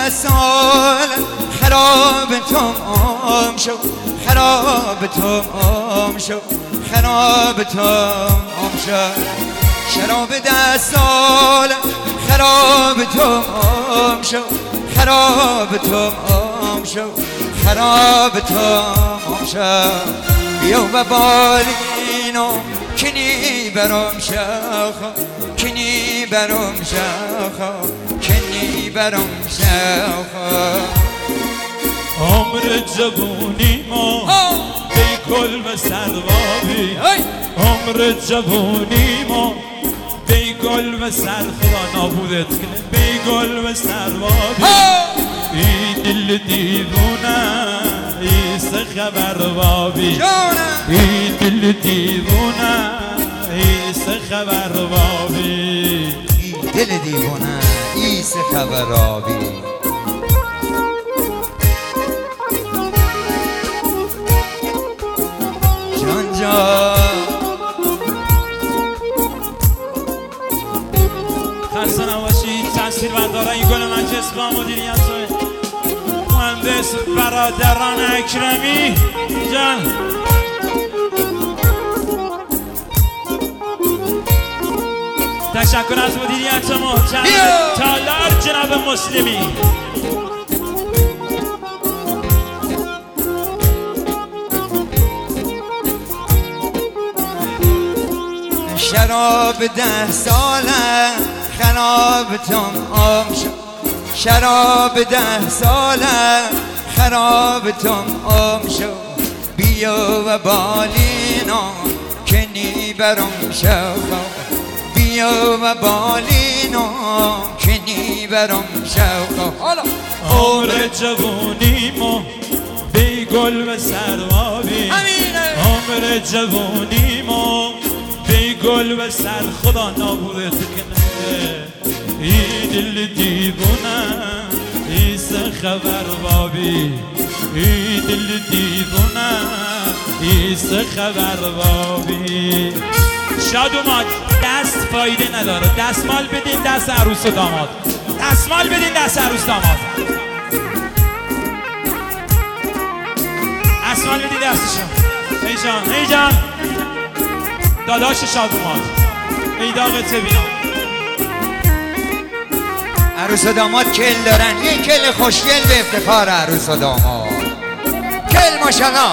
10 سال خراب تمام شد، خراب تمام شد، خراب تمام شد. شراب 10 سال خراب تمام شد، خراب تمام شد، خراب تمام شد. بیا و بالینو کنی برام شاخا، کنی برام شاخا، کنی برام شاخا. عمر جوونی ما بی گل و سروابی، عمر جوونی ما بی گل و سر، خدا نابودت کنه، بی گل و سروابی. ای دل دیوونه ای سه خبر بابی، ای دل دیوونه ای سه خبر بابی، ای دل دیوونه ای سه خبر بابی. جان جان خسته نباشید. تصویر برداره این گل مجلس با مدیریت مهندس برادران اکرمی جان. تشکر از مدیریت محترم تالار جناب مسلمی. شراب 10 ساله خراب تمام شد، شراب 10 ساله خراب تمام شد. بیا و بالینو کنی برام شاخا، بیا و بالینو کنی برام شاخا. عمر جوونی ما بی گل و سروابی، عمر جوونی ما بی گل و سر، خدا نابودت کنه. ای دل دیوونه ای سه خبر بابی، ای دل دیوونه ای سه خبر بابی. شاد اومد. دست فایده نداره، دستمال بدین دست عروس و داماد، دستمال بدین دست عروس داماد، دستمال بدین دستشون. ای جان ای جان داداش شاد اومد. ای داغت ببینم. عروس و داماد کل دارن، یه کل خوشگل به افتخار عروس و داماد. کل ماشاءالله.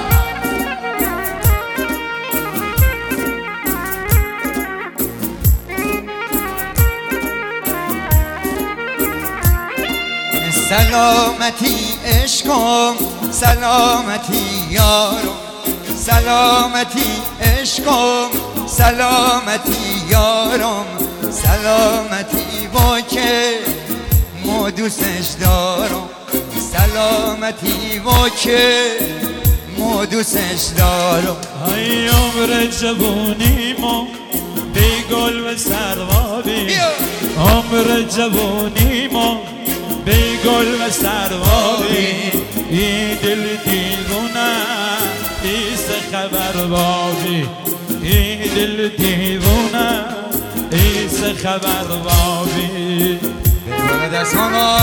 سلامتی عشقم، سلامتی یارم، سلامتی عشقم، سلامتی یارم، سلامتی با که ما دوستش دارم، سلامتی با که ما دوستش دارم. ای عمر جوونی ما بی گل و سروابی، عمر جوونی ما بی گل و سروابی. ای دل دیوونه ای سه خبر بابی، ای دل دیوونه ای سه خبر بابی. بگوه دست هانا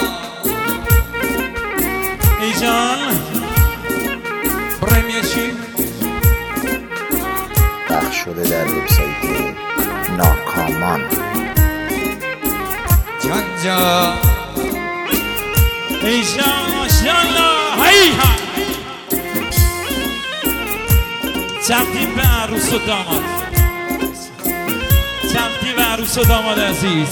ای جان بریم یه چی پخش شده در وبسایت ناکامان. جان جان ای جان ماشاءالله. هی ها تقدیم به عروس و داماد، تقدیم به عروس و داماد عزیز.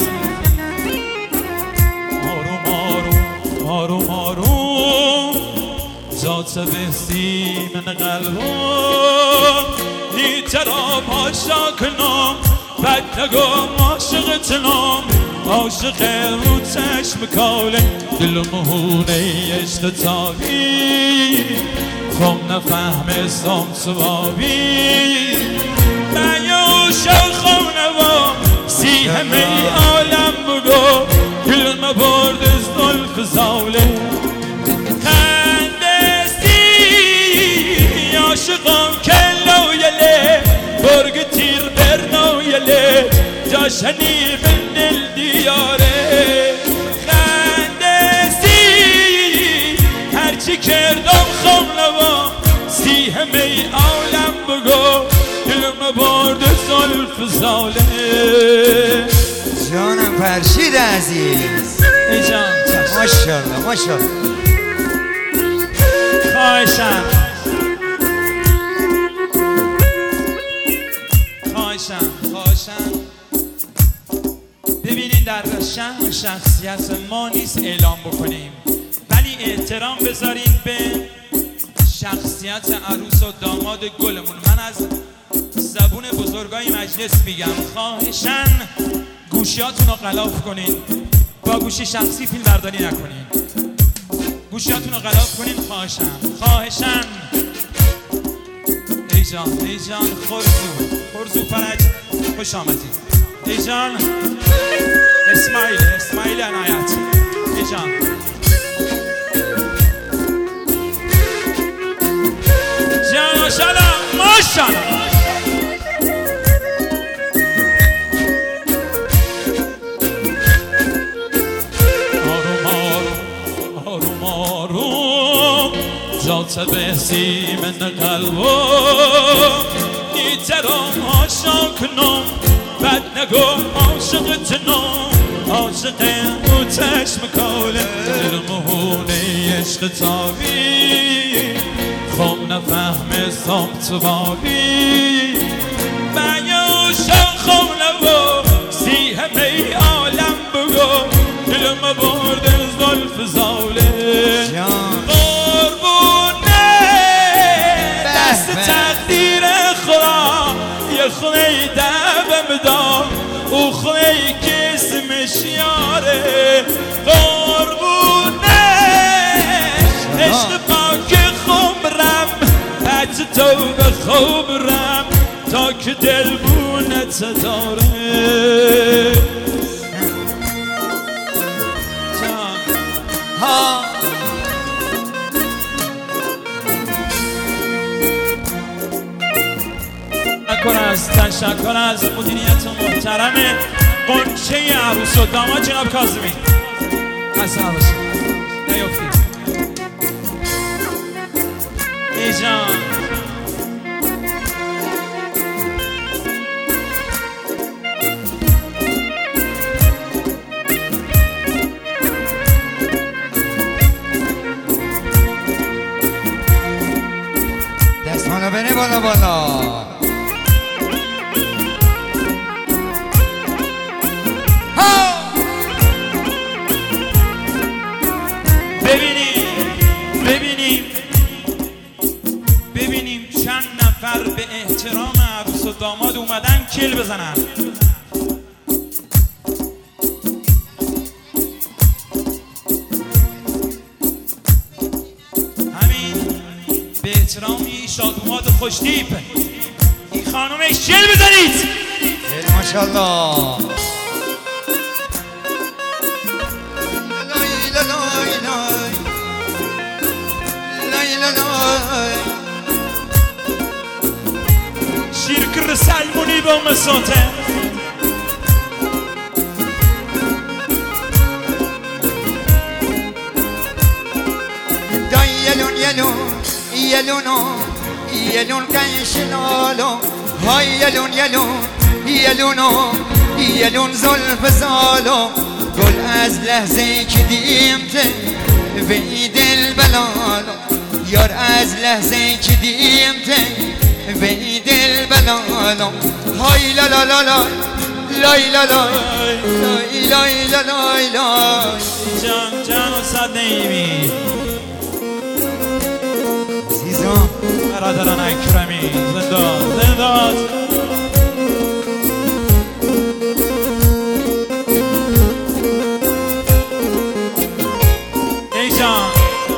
آروم آروم آروم آروم ذات بستی من قلبم نیترا پاشا کنم بد نگم عاشقتنم، عاشق رو چشم کاله دل مهونه عشق تابی، خم نفهمستم سوابی. من عاشق خم نوام سی همه عالم بگو دل مبرد از دل فضاله خندستی عاشقم کلویله برگ تیر برنویله جاشنی من دل دیاره خندستی کردم خملوا سی همه عالم بگو دلم برد زلف زاله جانم فرشید عزیز ای جان ماشاءالله ماشاءالله خواهشم ببینین در شهر شخصیت ما نیست اعلام بکنیم ولی احترام بذارین به شخصیت عروس و داماد گلمون. من از زبون بزرگای مجلس میگم خواهشن گوشیاتون رو غلاف کنین، با گوشی شخصی فیلم برداری نکنین، گوشیاتون رو غلاف کنین خواهشن. ای جان خرزو فرج خوش آمدید. ای جان اسماعیل عنایت. ای جان ماشاءالله آروم جات بسی من قلبو نیترم عاشقنم بد نگو عاشقتنم عاشق او چشم کاله دل مهونه عشق تابی خم نفهم سمت بابی بیا شخم نبو سی همه عالم بگو دلم برد زلف زاله قربونه دست تقدیر خدا یه خونه دبم دار او خونه که اسمش یاره قربونه عشق پاک خمرم حتی تو به خبرم تا که دل بونت داره تشکر از مدیریت محترم قنچه عروس و داماد جناب کاظمی. خسته نباشید نیفتید. ای جان دستانو بره بالا ببینیم چند نفر به احترام عروس و داماد اومدن کل بزنن. همین به احترامی شادوماد خوشتیپ این خانومش کل بزنید. ماشاءالله شیر سلمونی با مساته یلون کنشلالو های یلون زلف زالو گل از لحظه که دیمته وی دل بلالو یار از لحظه که دیمته وی دل بلالو های لا لا لا لا لای لا لا لای لای لای لای جان و صد نیمی عزیزم برادران اکرمی زنداد ای جان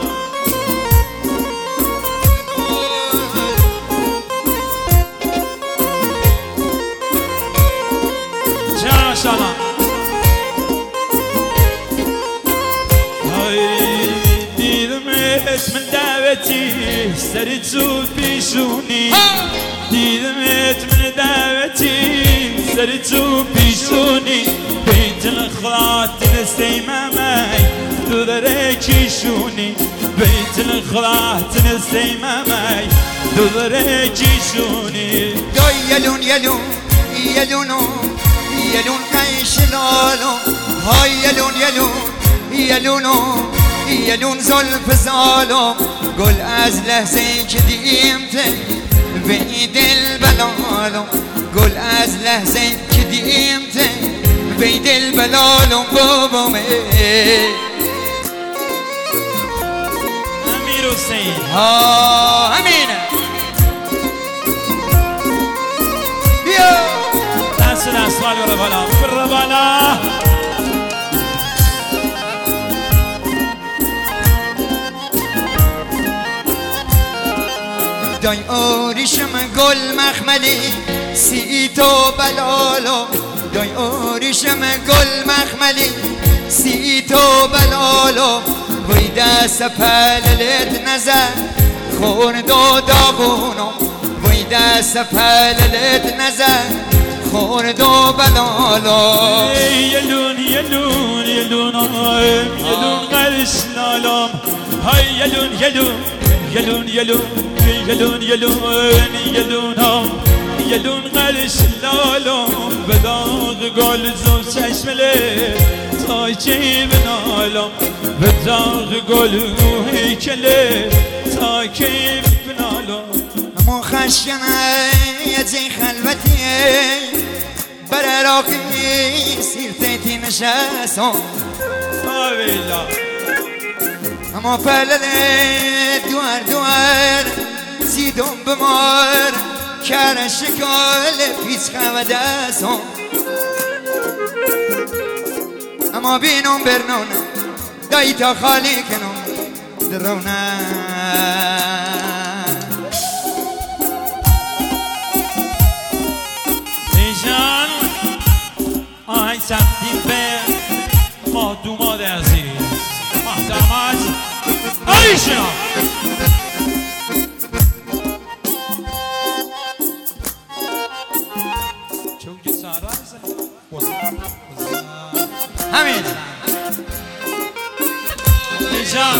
دیدمت من دعوتی سری تو پیشونی دیدمت من دعوتی سری تو پیشونی بیت الخلات نستی ممی تو داره کیشونی بیت دل خدا تنستی ممی دوباره جیشونی دای یلون یلون یلونو یلون قیش لالو های یلون یلون یلونو یلون زلف زالو گل از لحظه که دیمته وی دل بلالو گل از لحظه که دیمته وی دل بلالو بابامه امیر حسین ها همینه بیا دست دستوال برو بالا برو بالا دای آریشم گل مخملی سی تو بلالو دای آریشم گل مخملی سی تو بلالو وی دست پللت نزد خورد و داغونو وی دست پللت نزد خورد و بلالو یلون یلون یلون یلون قرش لالم های یلون یلون یلون یلون یلون یلون یلون یلون قرش لالم به داغ گل زو چشمله تا کی بنالم به داغ گل هیکله تا کی بنالم اما خشکنه یه خلوتی بر راقی سیرتیتی نشستم آویلا اما پلل دوار دوار سیدم بمار کار شکال پیچ خودستم اما بینم برنون دایی تا خالی کنم درونه ایجان آهنگ تقدیم به مادوماد عزیز محترمات آیشنا چون سارا همین ایجان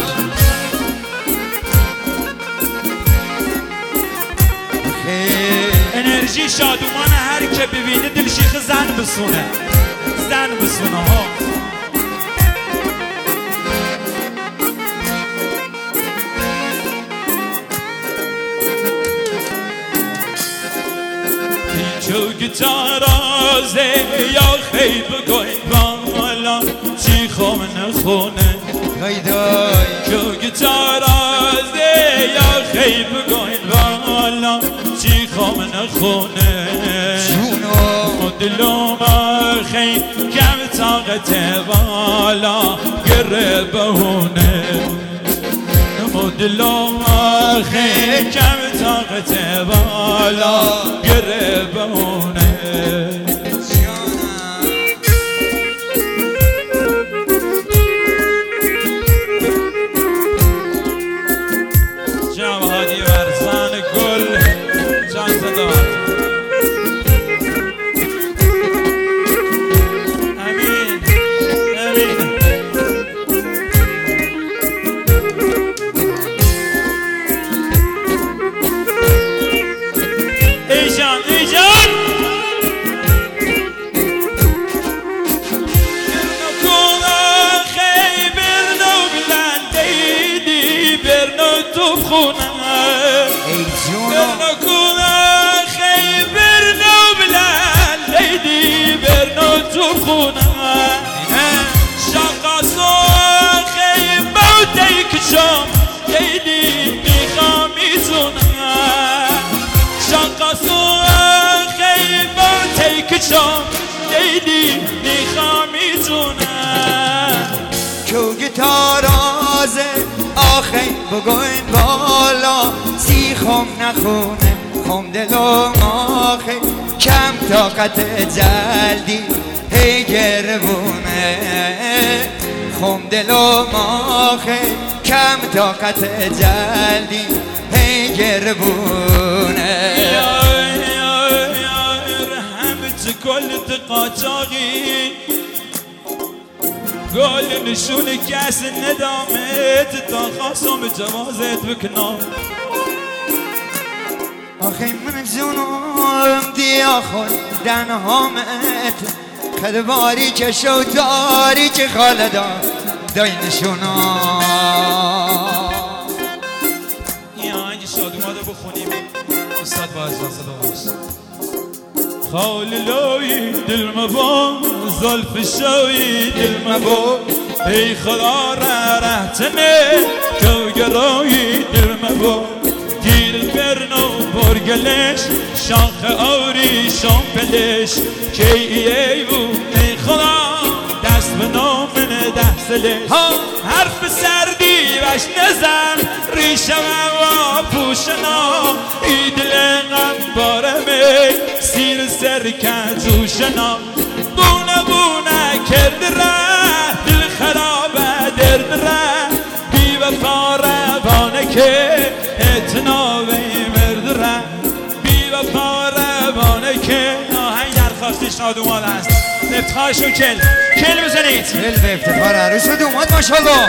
انرژی شادومان هر که ببینه دل شیخ زن بسونه زن بسونه ها چو گیتارازه یا خیب گوی بالا چی خوام نخونه دای دای چو گیتارازه یا خیب گوی بالا چی خوام نخونه جونو دلوم خیلی کم طاقت بالا گره بهونه دلوم خیلی کم طاقت بالا گره بهونه جناب هادی ورزان گل جان صدات امین امین ایجان ایجان برنو خیلی برنو بلندیدی برنو تو خونه ای جونو برنو خیلی برنو بلندیدی برنو تو خونه شقاسو خیلی موتی کشم دیدی میخوامی زونه شقاسو خیلی موتی کشم دیدی میخوامی زونه کو گیتارازه آخی بگوین بالا سی خم نخونه خم دلم آخی کم طاقت جلدی هی گربونه خم دلم آخی کم طاقت جلدی هی گربونه رحمت کل قاچاقی گل نشون کس ندامت تا خواستم جوازت بکنم آخی من جونم دیا خودن همت خدواری که شوتاری که خالدا دای نشونم این آهنگ شادوماده بخونیم استاد باز صدا باش خاللوی دل مبا زلف شوی دل مبا ای خدا رحتنه کوگرای دل مبا گیر برنو برگلش شاخ آوری شامپلش که ای بود ای خدا دست به نامن دستلش حرف سردی وش نزن ریشم و پوشنا ای دل غم بارمه سیر سرکن جوشنا بونه بونه کرد ره دل خرابه درد ره بی وفا روانه که اتناوه مرد ره بی وفا روانه که آهنگ درخواستی شادومان است افتخارشون کل بزنید کل به افتخار عروس و دوماد ماشالله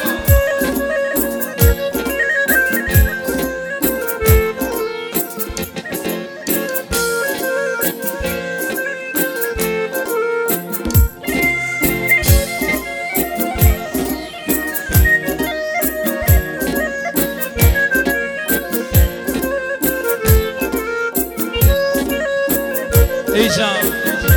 ای جان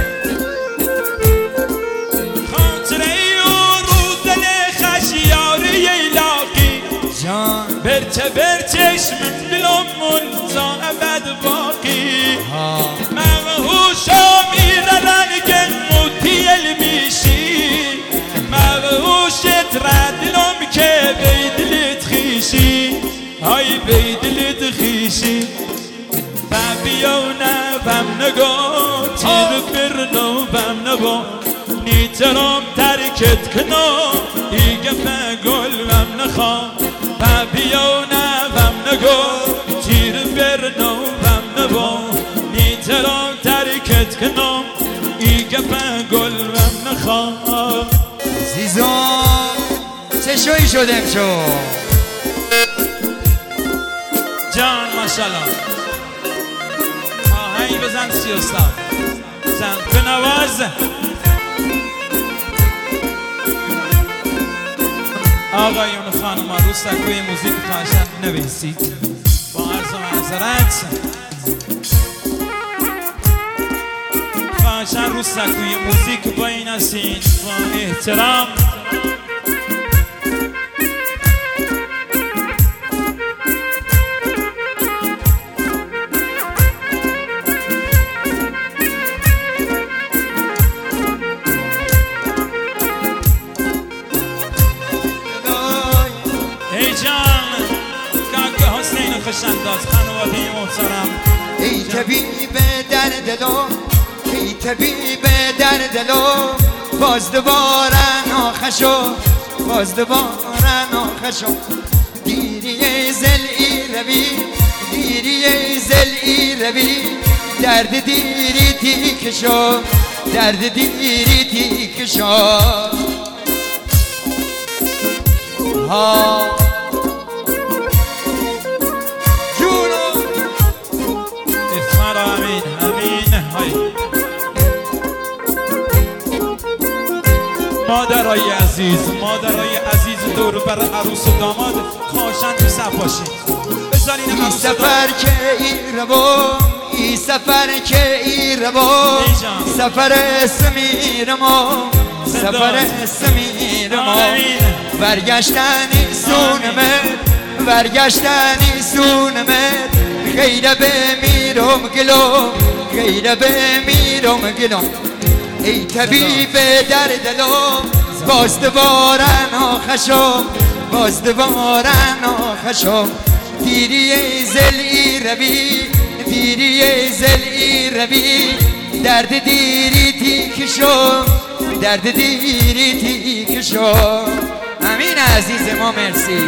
خاطره و رو دل خشیاری ایلاقی جان برچشم دلمون تا ابد باقی مغهوشا میرن که مطیل میشی مغهوشت ردلم که بیدلت خیشی های بیدلت خیشی بیونه بم نگاه تیر برنو بم نبا نیترام ترکت کنم دیگه گل بم نخوام بیونه بم نگاه تیر برنو بم نبا نیترام ترکت کنم دیگه گل بم نخوام عزیزان چه شوی شدم شو جان ماشالله آهنگ بزن سی استاد زن بنواز آقایون خانم ها رو سکوی موزیک خواهشن نویسید با عرض و معذرت خواهشن رو سکوی موزیک با این هستین با احترام خوشنداز خانواده محترم ای طبیب در دلو ای طبیب در دلو باز دوباره ناخشو باز دوباره ناخشو دیری زلی روی دیری زلی روی درد دیری تیکشو درد دیری تیکشو ها مادرای عزیز دور بر عروس و داماد خواهشن تو صف باشید بذارین ای سفر که ای روم ای سفر که ای روم سفر سمیرم سفر سمیرم برگشتنی سونمت برگشتنی سونمت غیره بمیرم گلو غیره بمیرم گلو ای طبیب در دلم باز دوباره ناخشم باز دوباره ناخشم دیری زلی روی دیری زلی روی درد دیری تیکشم درد دیری تیکشم امین عزیز ما مرسی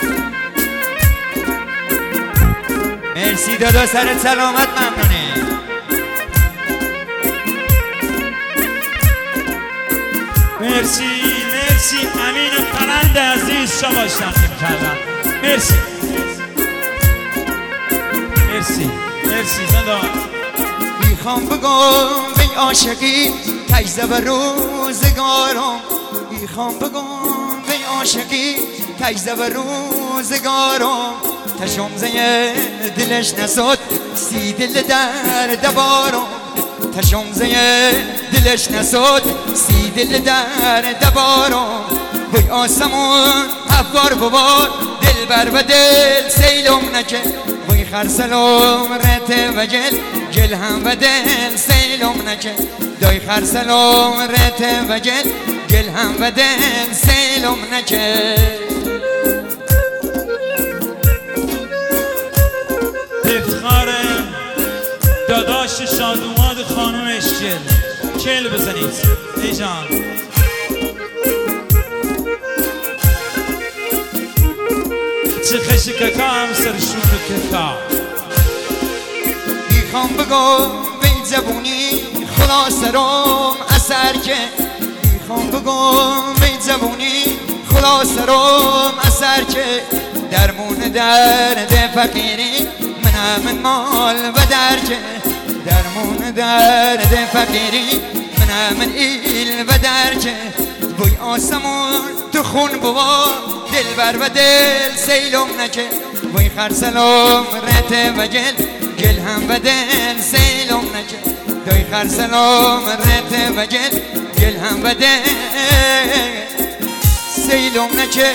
مرسی دادا سرت سلامت ممنونه مرسی مرسی امین پرند عزیز شما تنظیم کردن. مرسی مرسی مرسی زندان. میخوام بگم به عاشقی تجزه و روزگارم، میخوام بگم به عاشقی تجزه و روزگارم، تشمزه دلش نساد سی دل در دبارم، تشمزه دلش نساد سی دل در دبارم، وی آسمون افکار ببار دل بر و دل سیلم نکه، وی خرسلم رت و گل هم و دل سیلم نکه، دای خرسلم رت و گل هم و دل سیلم نکه. افتخار داداش شادوماد خانم اشکل کل بزنید ای جان. چه خشککا هم سرشون ککا. میخوام بگم به زبونی خلاص روم اثر که، میخوام بگم به زبونی خلاص روم اثر که، درمون درد فقیری من مال و درکه، درمون درد فقیری من ایل و درکه، وی آسمون تو خون بوا دل بر و دل سیلم نکه، وی خرسلم رت و گل هم و دل سیلم نکه، دای خرسلم رت و گل هم و دل سیلم نکه.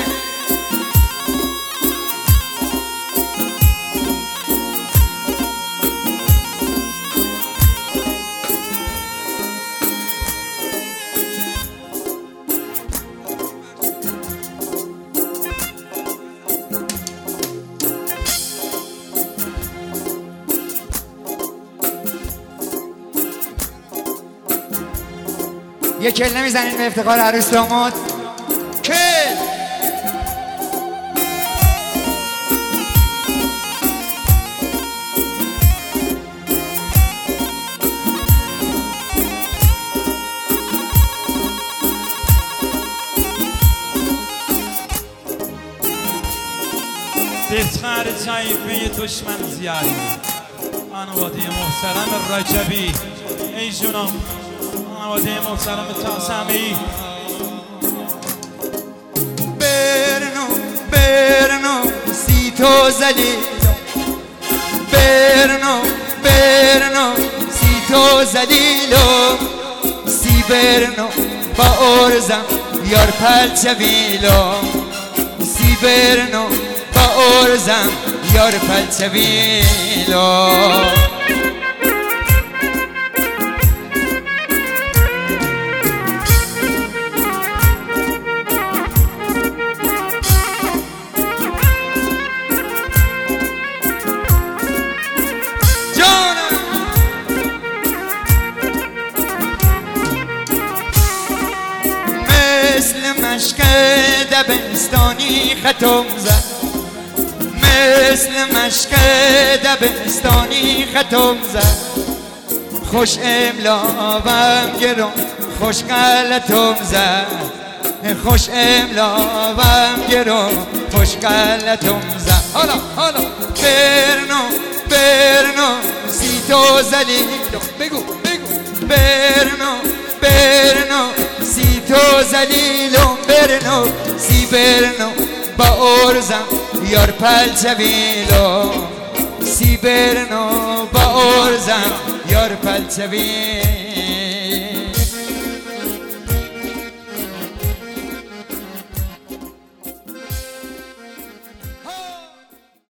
یه کل نمیزنین به افتخار عروس داماد؟ کل افتخار طایفه دشمن زیادی خانواده محترم رجبی ای جونم، خانواده محترم تاسمی. برنو سی تو زلیلو، برنو سی تو زلیلو، سی برنو با ارزم یار پلچویلو، سی برنو با ارزم یار پلچویلو. مشک دبستانی ختم زد، مثل مشک دبستانی ختم زد، خوش املاوم گرم خوش غلطم زد، خوش املاوم گرم خوش غلطم زد. حالا برنو سی تو زلیلو، بگو برنو سی تو زلیلم، برنو سی برنو با ارزم یار پلچویلو، سی برنو با ارزم یار پلچویلو.